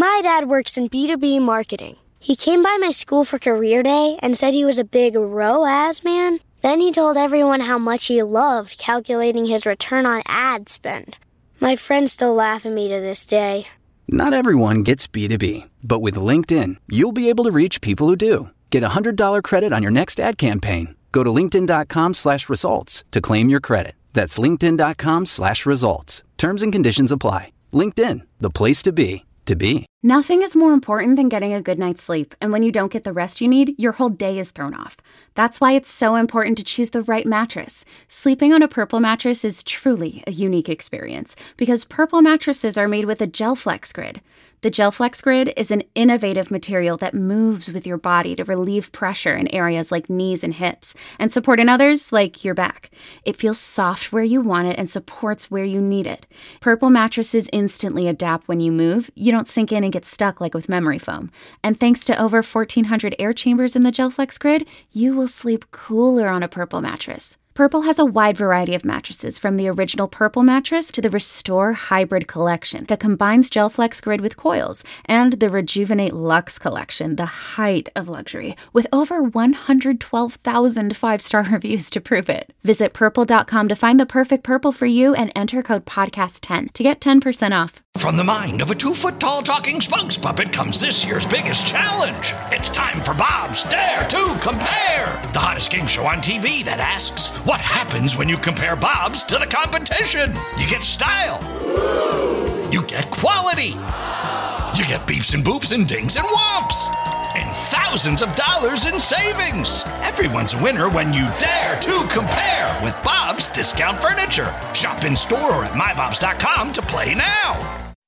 My dad works in B2B marketing. He came by my school for career day and said he was a big ROAS man. Then he told everyone how much he loved calculating his return on ad spend. My friends still laugh at me to this day. Not everyone gets B2B, but with LinkedIn, you'll be able to reach people who do. Get a $100 credit on your next ad campaign. Go to linkedin.com/results to claim your credit. That's linkedin.com/results. Terms and conditions apply. LinkedIn, the place to be. Nothing is more important than getting a good night's sleep, and when you don't get the rest you need, your whole day is thrown off. That's why it's so important to choose the right mattress. Sleeping on a Purple mattress is truly a unique experience because Purple mattresses are made with a GelFlex Grid. The GelFlex Grid is an innovative material that moves with your body to relieve pressure in areas like knees and hips and support in others like your back. It feels soft where you want it and supports where you need it. Purple mattresses instantly adapt when you move. You don't sink in and get stuck like with memory foam. And thanks to over 1,400 air chambers in the GelFlex Grid, you will sleep cooler on a Purple mattress. Purple has a wide variety of mattresses, from the original Purple mattress to the Restore Hybrid collection that combines GelFlex Grid with coils, and the Rejuvenate Luxe collection, the height of luxury, with over 112,000 five-star reviews to prove it. Visit purple.com to find the perfect Purple for you and enter code podcast10 to get 10% off. From the mind of a 2-foot-tall talking spokes puppet comes this year's biggest challenge. It's time for Bob's Dare to Compare, the hottest game show on TV that asks, what happens when you compare Bob's to the competition? You get style. You get quality. You get beeps and boops and dings and whomps. And thousands of dollars in savings. Everyone's a winner when you dare to compare with Bob's Discount Furniture. Shop in store or at mybobs.com to play now.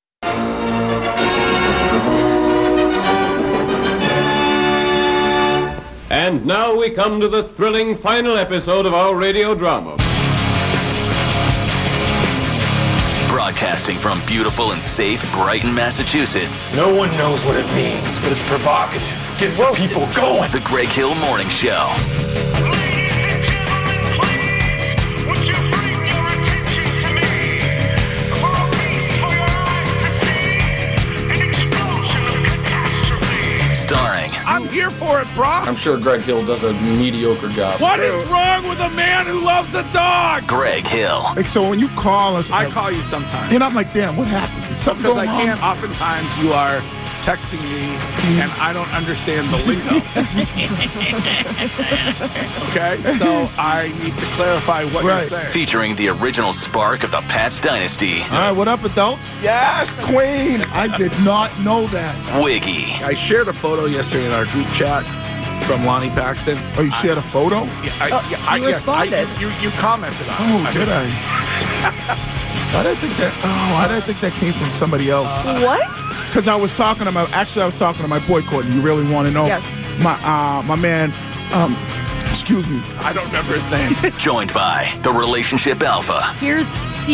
And now we come to the thrilling final episode of our radio drama. Broadcasting from beautiful and safe Brighton, Massachusetts. No one knows what it means, but it's provocative. Gets the people going. The Greg Hill Morning Show. Ladies and gentlemen, please, would you bring your attention to me? For a feast for your eyes to see, an explosion of catastrophe. Starring. I'm here for it, brah. I'm sure Greg Hill does a mediocre job. What is wrong with a man who loves a dog? Greg Hill. Like, so when you call us, I call you sometimes. And I'm like, damn, what happened? Did something Because go I wrong? can't. Oftentimes you are texting me, and I don't understand the lingo. Okay, so I need to clarify what you're saying. Featuring the original spark of the Pats dynasty. All right, what up, adults? Yes, Queen. I did not know that. Wiggy. I shared a photo yesterday in our group chat from Lonnie Paxton. Oh, you shared a photo? You responded. You commented on it. Oh, did I? Why did I think that? Oh, why did I think that came from somebody else? What? Because I was talking to my boy Courtney. You really want to know? Yes. My man. Excuse me. I don't remember his name. Joined by the Relationship Alpha. Here's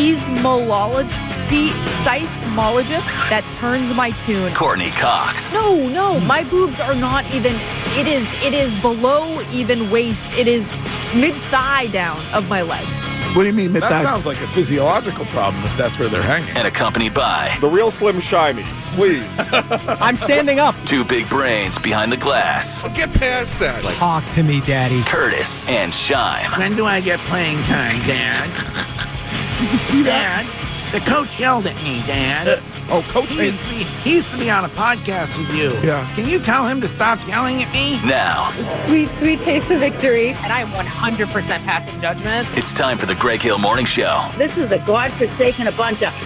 seismologist that turns my tune. Courtney Cox. No, my boobs are not even. It is below even waist. It is mid-thigh down of my legs. What do you mean mid-thigh? That sounds like a physiological problem if that's where they're hanging. And accompanied by The real Slim Shiny, please. I'm standing up. two big brains behind the glass. Get past that. Talk to me, Daddy. Curtis and Shime. When do I get playing time, Dad? Did you see that? Dad, the coach yelled at me, Dad. Coach. He used to be on a podcast with you. Yeah. Can you tell him to stop yelling at me? Now, Sweet, sweet taste of victory. And I am 100% passing judgment. it's time for the Greg Hill Morning Show. This is a godforsaken bunch of...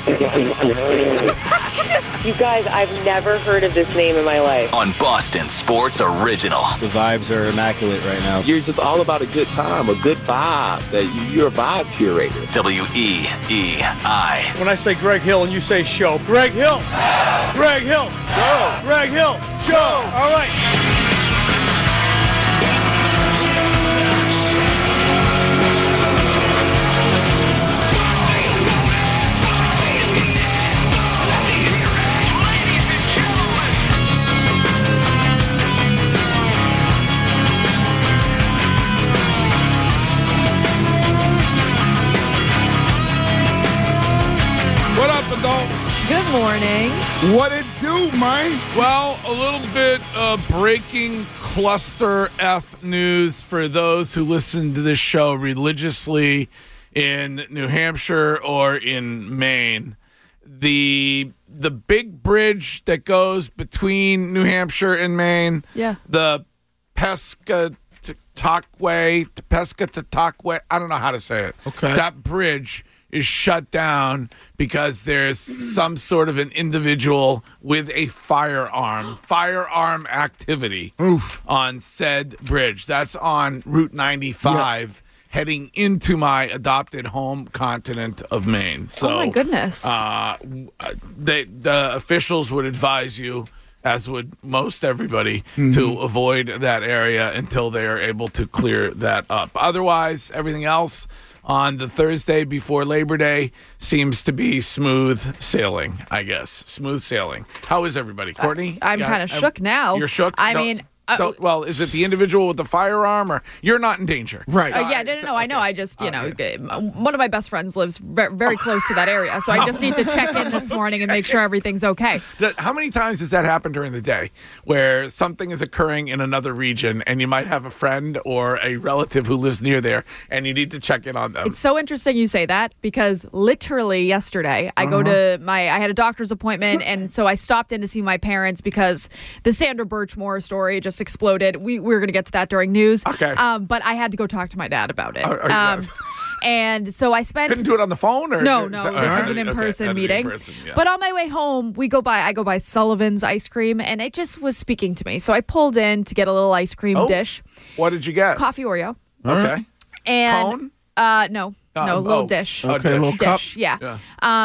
You guys, I've never heard of this name in my life. On Boston Sports Original. The vibes are immaculate right now. You're just all about a good time, a good vibe. You're a vibe curator. WEEI. When I say Greg Hill and you say show, Greg Hill! Greg Hill! Show! Greg Hill! Show! All right. What up, adults? Good morning. What it do, mine? Well, a little bit of breaking cluster F news for those who listen to this show religiously in New Hampshire or in Maine. The big bridge that goes between New Hampshire and Maine, the Pescataqua, I don't know how to say it. Okay. That bridge is shut down because there's some sort of an individual with a firearm activity on said bridge. That's on Route 95 heading into my adopted home continent of Maine. So, oh my goodness. The officials would advise you, as would most everybody, to avoid that area until they are able to clear that up. Otherwise, everything else on the Thursday before Labor Day seems to be smooth sailing, I guess. Smooth sailing. How is everybody? Courtney? I'm kind of shook now. You're shook? I mean... well, is it the individual with the firearm, or you're not in danger? Right. No. I know. I just, one of my best friends lives very close to that area, so I just need to check in this morning and make sure everything's okay. How many times does that happen during the day, where something is occurring in another region, and you might have a friend or a relative who lives near there, and you need to check in on them? It's so interesting you say that, because literally yesterday, I had a doctor's appointment, and so I stopped in to see my parents because the Sandra Birchmore story just exploded. We were going to get to that during news. Okay. But I had to go talk to my dad about it. Couldn't And so I spent... do it on the phone? Or No, this was an in-person meeting. But on my way home, I go by Sullivan's Ice Cream, and it just was speaking to me. So I pulled in to get a little ice cream dish. What did you get? Coffee Oreo. Okay. And cone? No, little dish. Okay, a little cup. Yeah.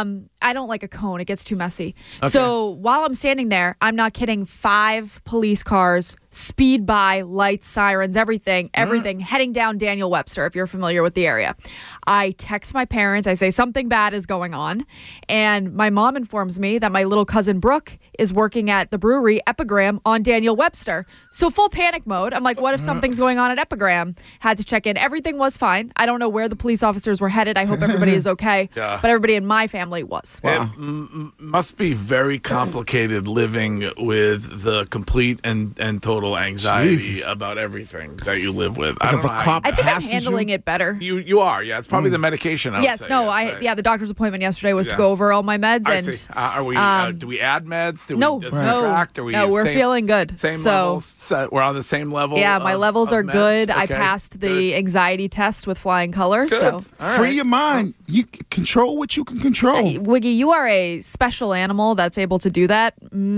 I don't like a cone. It gets too messy. Okay. So while I'm standing there, I'm not kidding, 5 police cars speed by, lights, sirens, everything heading down Daniel Webster, if you're familiar with the area. I text my parents. I say something bad is going on. And my mom informs me that my little cousin Brooke is working at the brewery Epigram on Daniel Webster. So full panic mode. I'm like, what if something's going on at Epigram? Had to check in. Everything was fine. I don't know where the police officers were headed. I hope everybody is okay. But everybody in my family was. Wow. It must be very complicated living with the complete and total anxiety about everything that you live with. I don't know. I think I'm handling it better. You are, yeah. It's probably the medication. The doctor's appointment yesterday was to go over all my meds. Are we? Do we add meds? Do we subtract? We're feeling good. Same levels. We're on the same level. Yeah, my levels are good. Okay. I passed the anxiety test with flying colors. Good. So free your mind. You control what you can control. Wiggy, you are a special animal that's able to do that.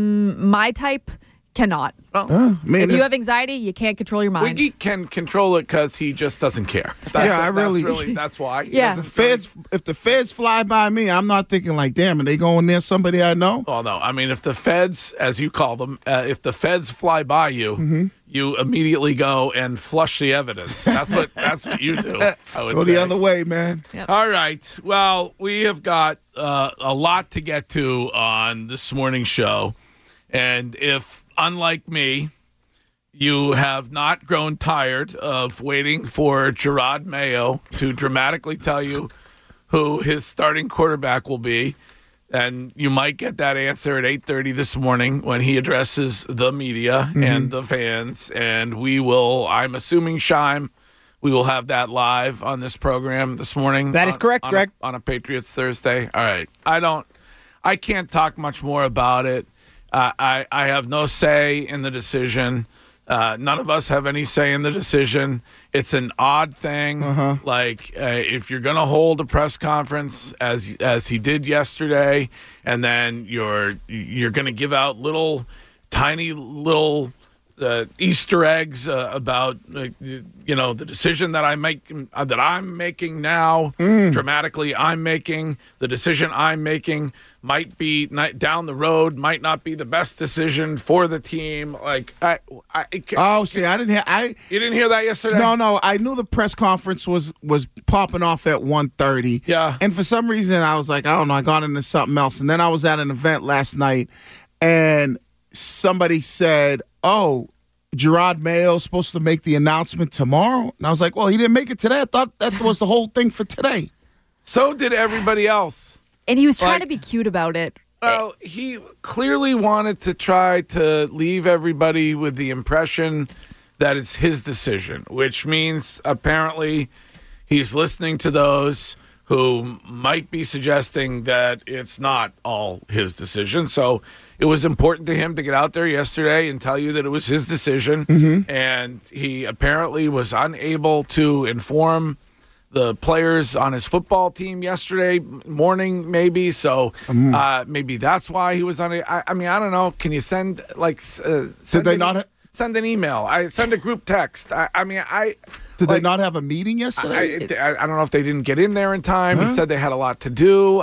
My type cannot. If you have anxiety, you can't control your mind. Wiggy can control it because he just doesn't care. That's why. Yeah. If the feds fly by me, I'm not thinking like, damn, are they going near somebody I know? Oh, no. I mean, if the feds, as you call them, if the feds fly by you, you immediately go and flush the evidence. That's what you do, I would go say. the other way, man. Yep. All right. Well, we have got a lot to get to on this morning's show. And if, unlike me, you have not grown tired of waiting for Jerod Mayo to dramatically tell you who his starting quarterback will be, and you might get that answer at 8:30 this morning when he addresses the media and the fans. And we will, I'm assuming, Shime, we will have that live on this program this morning. That is correct, Greg. On a Patriots Thursday. All right. I can't talk much more about it. I have no say in the decision. None of us have any say in the decision. It's an odd thing. Like if you're going to hold a press conference as he did yesterday, and then you're going to give out tiny little Easter eggs about the decision that I'm making now. Dramatically, I'm making the decision I'm making. Might be down the road, might not be the best decision for the team. Like, I didn't hear. You didn't hear that yesterday? No. I knew the press conference was popping off at 1:30. Yeah. And for some reason, I was like, I don't know, I got into something else. And then I was at an event last night, and somebody said, "Oh, Jerod Mayo's supposed to make the announcement tomorrow." And I was like, well, he didn't make it today. I thought that was the whole thing for today. So did everybody else. And he was trying to be cute about it. Well, he clearly wanted to try to leave everybody with the impression that it's his decision, which means apparently he's listening to those who might be suggesting that it's not all his decision. So it was important to him to get out there yesterday and tell you that it was his decision. Mm-hmm. And he apparently was unable to inform the players on his football team yesterday morning, maybe. So maybe that's why he was on it. I mean, I don't know. Can you send send an email? Send a group text. Did they not have a meeting yesterday? I don't know if they didn't get in there in time. He said they had a lot to do.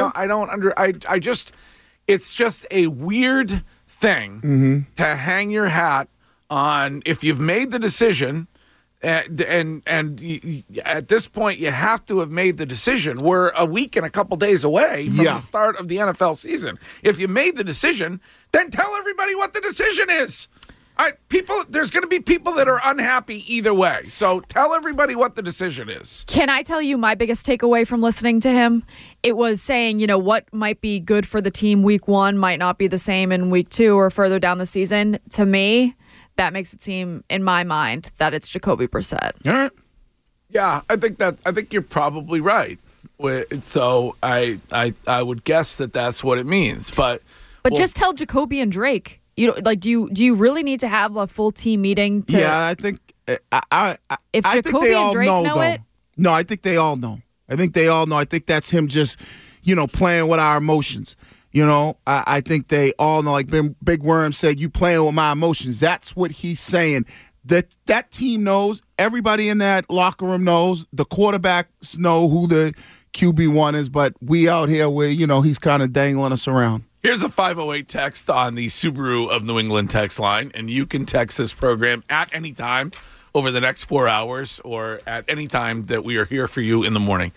It's just a weird thing to hang your hat on if you've made the decision. And at this point, you have to have made the decision. We're a week and a couple days away from the start of the NFL season. If you made the decision, then tell everybody what the decision is. There's going to be people that are unhappy either way. So tell everybody what the decision is. Can I tell you my biggest takeaway from listening to him? It was saying, what might be good for the team week 1 might not be the same in week 2 or further down the season. To me, that makes it seem, in my mind, that it's Jacoby Brissett. All right. Yeah, I think you're probably right. So I would guess that that's what it means. But just tell Jacoby and Drake. Do you really need to have a full team meeting? I think if I Jacoby think they and all Drake know it. No, I think they all know. I think they all know. I think that's him just, playing with our emotions. I think they all know, like Big Worm said, you playing with my emotions. That's what he's saying. That team knows. Everybody in that locker room knows. The quarterbacks know who the QB1 is, but we out here where, he's kind of dangling us around. Here's a 508 text on the Subaru of New England text line, and you can text this program at any time over the next 4 hours or at any time that we are here for you in the morning.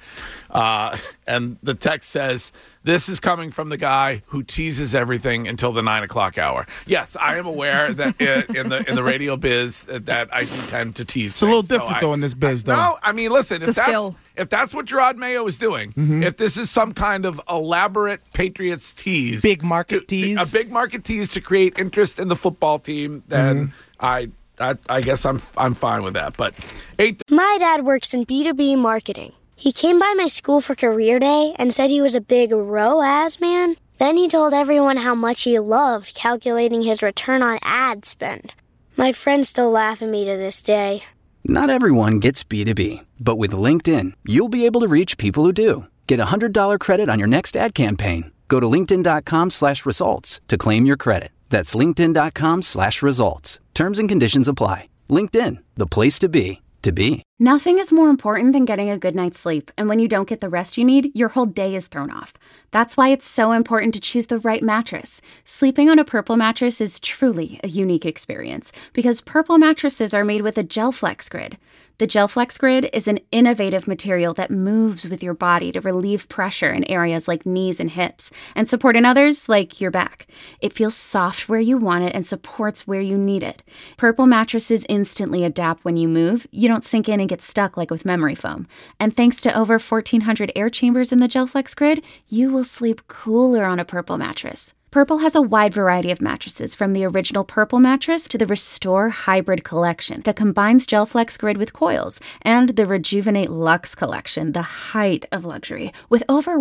And the text says, this is coming from the guy who teases everything until the 9 o'clock hour. Yes, I am aware that in the radio biz that I do tend to tease. It's a little different though in this biz, though. No, I mean, listen, if that's what Gerard Mayo is doing, if this is some kind of elaborate Patriots tease, big market tease, a big market tease to create interest in the football team, then I guess I'm fine with that. But my dad works in B2B marketing. He came by my school for career day and said he was a big ROAS man. Then he told everyone how much he loved calculating his return on ad spend. My friends still laugh at me to this day. Not everyone gets B2B, but with LinkedIn, you'll be able to reach people who do. Get a $100 credit on your next ad campaign. Go to linkedin.com/results to claim your credit. That's linkedin.com/results. Terms and conditions apply. LinkedIn, the place to be, to be. Nothing is more important than getting a good night's sleep, and when you don't get the rest you need, your whole day is thrown off. That's why it's so important to choose the right mattress. Sleeping on a Purple mattress is truly a unique experience, because Purple mattresses are made with a GelFlex Grid. The GelFlex Grid is an innovative material that moves with your body to relieve pressure in areas like knees and hips, and support in others like your back. It feels soft where you want it and supports where you need it. Purple mattresses instantly adapt when you move. You don't sink in and get stuck like with memory foam. And thanks to over 1,400 air chambers in the GelFlex Grid, you will sleep cooler on a Purple mattress. Purple has a wide variety of mattresses, from the original Purple mattress to the Restore Hybrid collection that combines GelFlex Grid with coils, and the Rejuvenate Luxe collection, the height of luxury, with over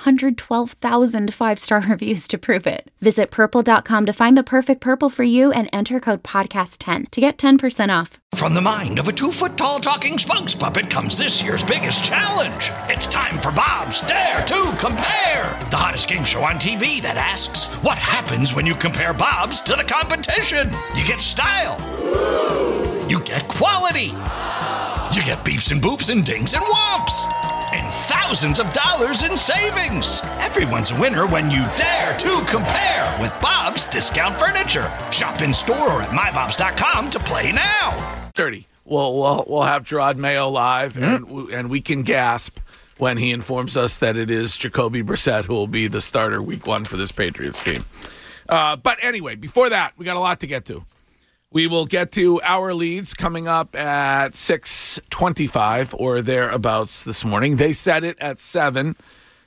112,000 five-star reviews to prove it. Visit purple.com to find the perfect Purple for you and enter code podcast10 to get 10% off. From the mind of a 2-foot-tall talking spokes puppet comes this year's biggest challenge. It's time for Bob's Dare to Compare, the hottest game show on TV that asks, what happens when you compare Bob's to the competition? You get style. You get quality. You get beeps and boops and dings and whomps. And thousands of dollars in savings. Everyone's a winner when you dare to compare with Bob's Discount Furniture. Shop in store or at mybobs.com to play now. 30. We'll have Gerard Mayo live, and we can gasp when he informs us that it is Jacoby Brissett who will be the starter week 1 for this Patriots team. But anyway, before that, we got a lot to get to. We will get to our leads coming up at 6:25 or thereabouts this morning. They said it at 7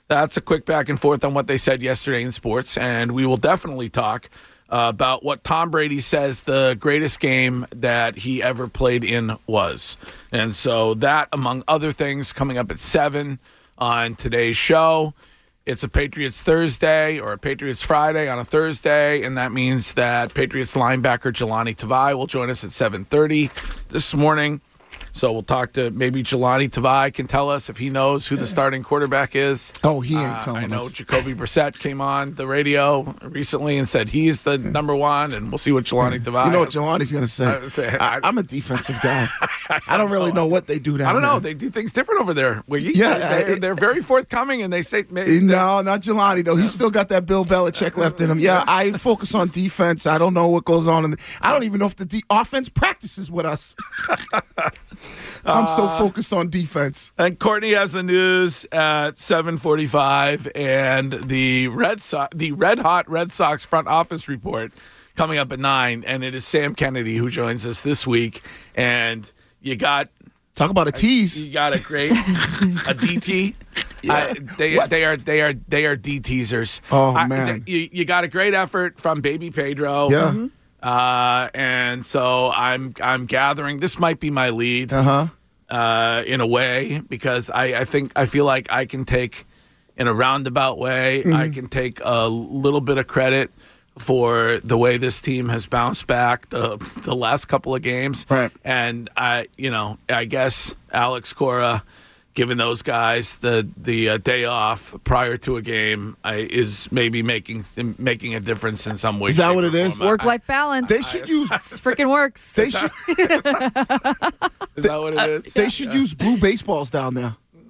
That's a quick back and forth on what they said yesterday in sports, and we will definitely talk about what Tom Brady says the greatest game that he ever played in was. And so that, among other things, coming up at 7 on today's show. It's a Patriots Thursday or a Patriots Friday on a Thursday, and that means that Patriots linebacker Jelani Tavai will join us at 7:30 this morning. So we'll talk to maybe Jelani Tavai can tell us if he knows who the starting quarterback is. Oh, he ain't telling us. I know Jacoby Brissett came on the radio recently and said he's the number one, and we'll see what Jelani Tavai. You know what Jelani's going to say? I'm a defensive guy. I don't really know what they do down there. I don't know. They do things different over there. They're very forthcoming, and they say no, not Jelani though. He's still got that Bill Belichick left in him. Yeah, I focus on defense. I don't know what goes on. I don't even know if the offense practices with us. I'm so focused on defense. And Courtney has the news at 7:45, and the Red Hot Red Sox front office report coming up at 9. And it is Sam Kennedy who joins us this week. And you got talk about a tease. You got a great a DT. Yeah. They are D teasers. Oh man, you got a great effort from Baby Pedro. Yeah. Mm-hmm. And so I'm gathering. This might be my lead, in a way, because I feel like I can take, in a roundabout way, I can take a little bit of credit for the way this team has bounced back the last couple of games. Right. And I guess Alex Cora, giving those guys the day off prior to a game, is maybe making a difference in some way. Is that what it is? Work-life balance. They should use it freaking works. They should. Is that what it is? They should use blue baseballs down there.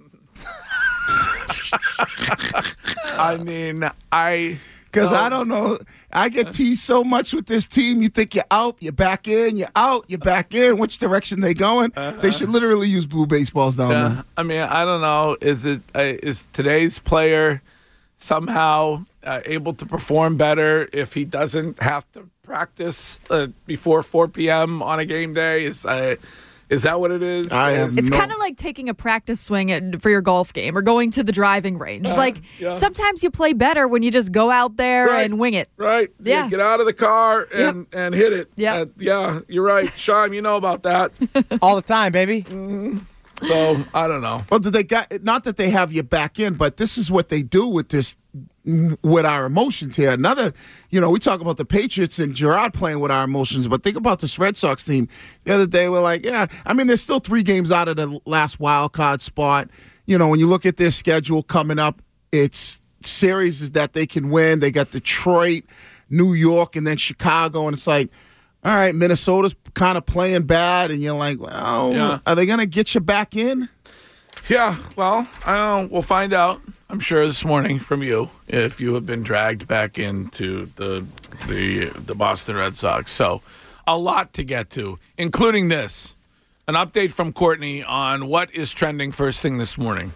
I mean, Because I don't know. I get teased so much with this team. You think you're out, you're back in, you're out, you're back in. Which direction they going? They should literally use blue baseballs down there. I mean, I don't know. Is today's player somehow able to perform better if he doesn't have to practice before 4 p.m. on a game day? Is that what it is? It's kind of like taking a practice swing for your golf game or going to the driving range. Sometimes you play better when you just go out there and wing it. Right. Yeah. You get out of the car and hit it. Yeah. Yeah, you're right. Shime, you know about that. All the time, baby. Mm-hmm. So, I don't know. Well, not that they have you back in, but this is what they do with this, with our emotions here. Another, we talk about the Patriots and Gerard playing with our emotions, but think about this Red Sox team. The other day, we're like, they're still 3 games out of the last wild card spot. When you look at their schedule coming up, it's series that they can win. They got Detroit, New York, and then Chicago, and it's like, all right, Minnesota's kind of playing bad, and you're like, well, are they going to get you back in? Yeah, well, I don't know. We'll find out, I'm sure, this morning from you if you have been dragged back into the Boston Red Sox. So a lot to get to, including this. An update from Courtney on what is trending first thing this morning.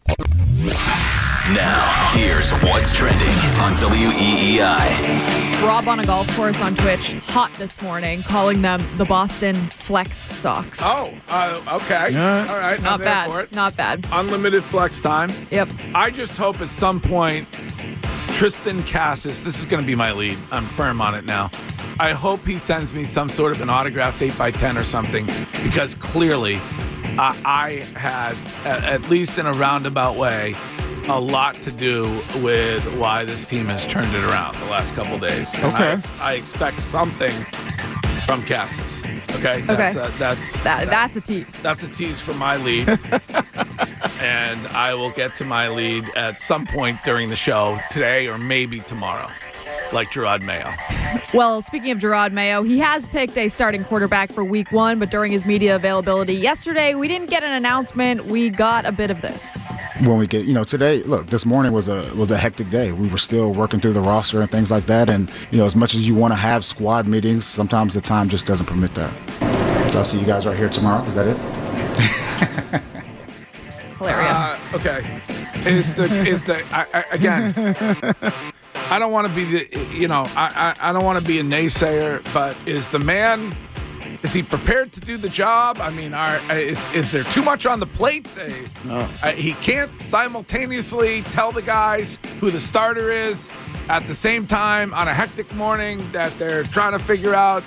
Now, here's what's trending on WEEI. Rob on a golf course on Twitch, hot this morning, calling them the Boston Flex Sox. Oh, okay. All right. Not bad. Not bad. Unlimited flex time. Yep. I just hope at some point Tristan Cassis, this is going to be my lead. I'm firm on it now. I hope he sends me some sort of an autographed 8x10 or something, because clearly I had, at least in a roundabout way, a lot to do with why this team has turned it around the last couple days. And okay. I expect something from Cassis. Okay? That's a tease. That's a tease for my lead. And I will get to my lead at some point during the show today or maybe tomorrow, like Gerard Mayo. Well, speaking of Gerard Mayo, he has picked a starting quarterback for week 1, but during his media availability yesterday, we didn't get an announcement. We got a bit of this. When we get, today, look, this morning was a hectic day. We were still working through the roster and things like that. And, as much as you want to have squad meetings, sometimes the time just doesn't permit that. So I'll see you guys right here tomorrow. Is that it? Hilarious. Okay. Again, I don't want to be I don't want to be a naysayer, but is the man Is he prepared to do the job? I mean, is there too much on the plate? He can't simultaneously tell the guys who the starter is at the same time on a hectic morning that they're trying to figure out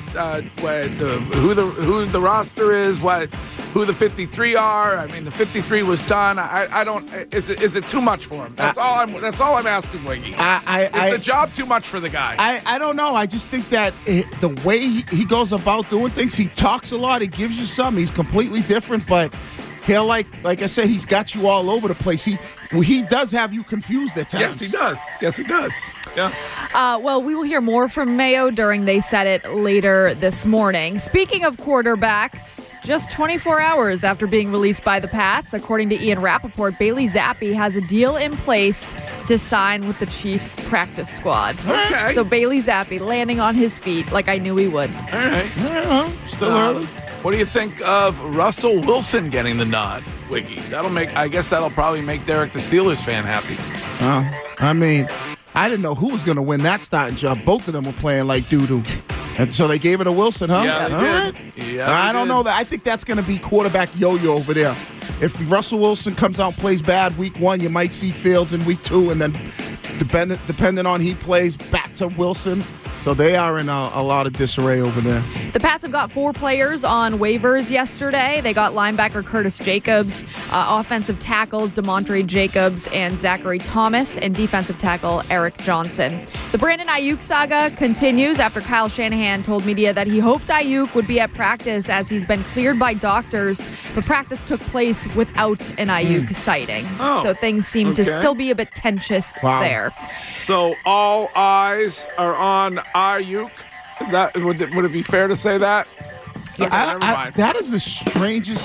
who the roster is, who the 53 are. I mean, the 53 was done. I don't. Is it too much for him? That's all I'm asking, Wiggy. Is the job too much for the guy? I don't know. I just think that the way he goes about doing things, he talks a lot. He gives you some. He's completely different, but he'll like I said, he's got you all over the place. He does have you confused at times. Yes, he does. Yeah. Well, we will hear more from Mayo during They Said It later this morning. Speaking of quarterbacks, just 24 hours after being released by the Pats, according to Ian Rappaport, Bailey Zappi has a deal in place to sign with the Chiefs practice squad. Okay. So Bailey Zappi landing on his feet like I knew he would. All right. Still early. What do you think of Russell Wilson getting the nod, Wiggy? I guess that'll probably make Derek the Steelers fan happy. I mean, I didn't know who was going to win that starting job. Both of them were playing like doo-doo. And so they gave it to Wilson, huh? Yeah, they did. Right. Yeah, I don't know that. I think that's going to be quarterback yo-yo over there. If Russell Wilson comes out and plays bad week 1, you might see Fields in week 2, and then depending on he plays, back to Wilson. So they are in a lot of disarray over there. The Pats have got 4 players on waivers yesterday. They got linebacker Curtis Jacobs, offensive tackles DeMontre Jacobs and Zachary Thomas, and defensive tackle Eric Johnson. The Brandon Ayuk saga continues after Kyle Shanahan told media that he hoped Ayuk would be at practice as he's been cleared by doctors, but practice took place without an Ayuk sighting. So things seem to still be a bit tensious there. So all eyes are on Ayuk. Is that would it be fair to say that? Yeah, Okay, never mind. that is the strangest.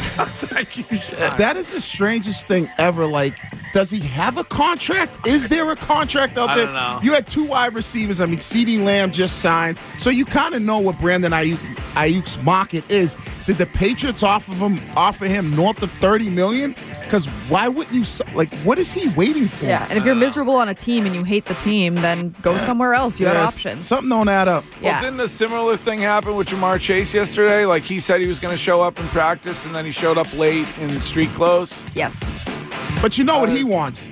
Thank you, Sean. That is the strangest thing ever. Like, does he have a contract? Is there a contract out there? I don't know. You had 2 wide receivers. I mean, CeeDee Lamb just signed, so you kind of know what Brandon Ayuk's market is. Did the Patriots offer him north of $30 million? Because why wouldn't you? Like, what is he waiting for? Yeah, and if you're miserable on a team and you hate the team, then go somewhere else. You have options. Something don't add up. Well, didn't a similar thing happen with Jamar Chase yesterday? Like, he said he was going to show up in practice, and then he showed up late in street clothes. Yes. But you know what he wants?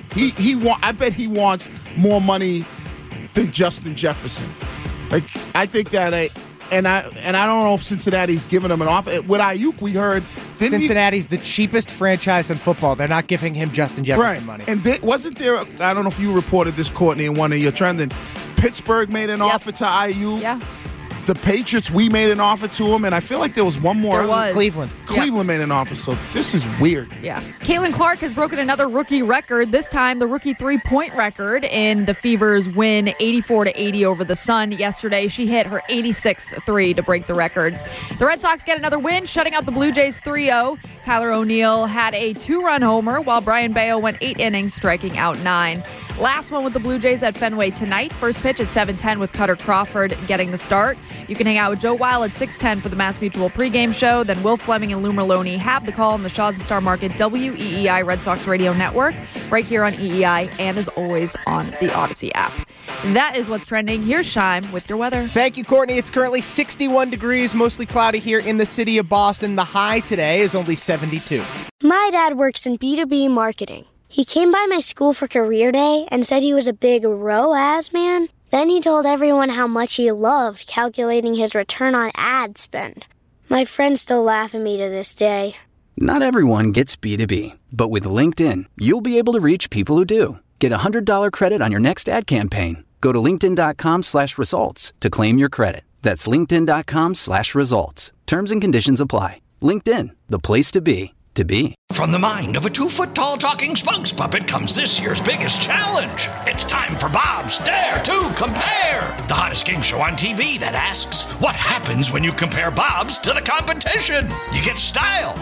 I bet he wants more money than Justin Jefferson. Like, I think that and I don't know if Cincinnati's giving him an offer. With Ayuk, we heard Cincinnati's the cheapest franchise in football. They're not giving him Justin Jefferson money. And wasn't there? I don't know if you reported this, Courtney, in one of your trending. Pittsburgh made an offer to Ayuk. Yeah. The Patriots, we made an offer to him, and I feel like there was one more. There was. Cleveland made an offer, so this is weird. Yeah. Caitlin Clark has broken another rookie record, this time the rookie 3-point record in the Fever's win 84-80 over the Sun yesterday. She hit her 86th 3 to break the record. The Red Sox get another win, shutting out the Blue Jays 3-0. Tyler O'Neill had a 2-run homer, while Brian Bayo went 8 innings, striking out 9. Last one with the Blue Jays at Fenway tonight. First pitch at 7:10 with Cutter Crawford getting the start. You can hang out with Joe Weil at 6:10 for the Mass Mutual pregame show. Then Will Fleming and Lou Merlone have the call on the Shaw's and Star Market WEEI Red Sox Radio Network, right here on EEI, and as always on the Odyssey app. That is what's trending. Here's Shime with your weather. Thank you, Courtney. It's currently 61 degrees, mostly cloudy here in the city of Boston. The high today is only 72. My dad works in B2B marketing. He came by my school for career day and said he was a big ROAS man. Then he told everyone how much he loved calculating his return on ad spend. My friends still laugh at me to this day. Not everyone gets B2B, but with LinkedIn, you'll be able to reach people who do. Get a $100 credit on your next ad campaign. Go to linkedin.com/results to claim your credit. That's linkedin.com/results. Terms and conditions apply. LinkedIn, the place to be. From the mind of a 2-foot-tall talking spokes puppet comes this year's biggest challenge. It's time for Bob's Dare to Compare, the hottest game show on TV that asks, what happens when you compare Bob's to the competition? You get style.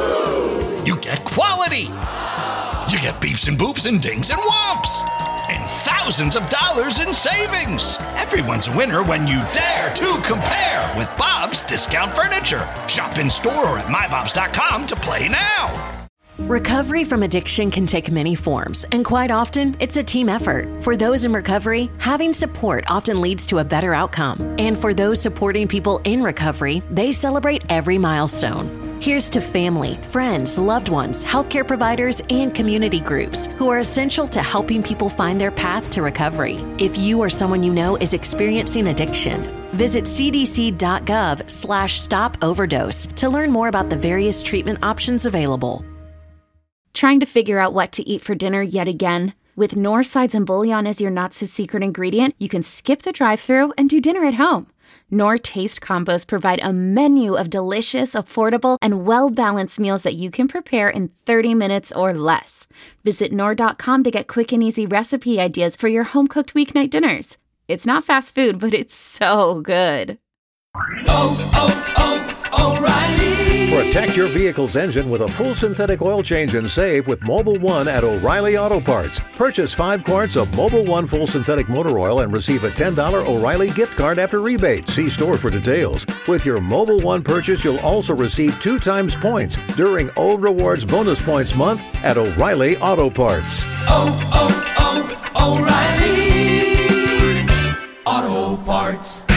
You get quality. You get beeps and boops and dings and whomps. And thousands of dollars in savings. Everyone's a winner when you dare to compare with Bob's Discount Furniture. Shop in store or at mybobs.com to play now. Recovery from addiction can take many forms, and quite often, it's a team effort. For those in recovery, having support often leads to a better outcome. And for those supporting people in recovery, they celebrate every milestone. Here's to family, friends, loved ones, healthcare providers, and community groups who are essential to helping people find their path to recovery. If you or someone you know is experiencing addiction, visit cdc.gov/stop-overdose to learn more about the various treatment options available. Trying to figure out what to eat for dinner yet again? With Knorr sides and bouillon as your not-so-secret ingredient, you can skip the drive-thru and do dinner at home. Knorr Taste Combos provide a menu of delicious, affordable, and well-balanced meals that you can prepare in 30 minutes or less. Visit Knorr.com to get quick and easy recipe ideas for your home-cooked weeknight dinners. It's not fast food, but it's so good. O'Reilly. Protect your vehicle's engine with a full synthetic oil change and save with Mobil 1 at O'Reilly Auto Parts. Purchase 5 quarts of Mobil 1 full synthetic motor oil and receive a $10 O'Reilly gift card after rebate. See store for details. With your Mobil 1 purchase, you'll also receive 2 times points during O Rewards Bonus Points Month at O'Reilly Auto Parts. O'Reilly Auto Parts.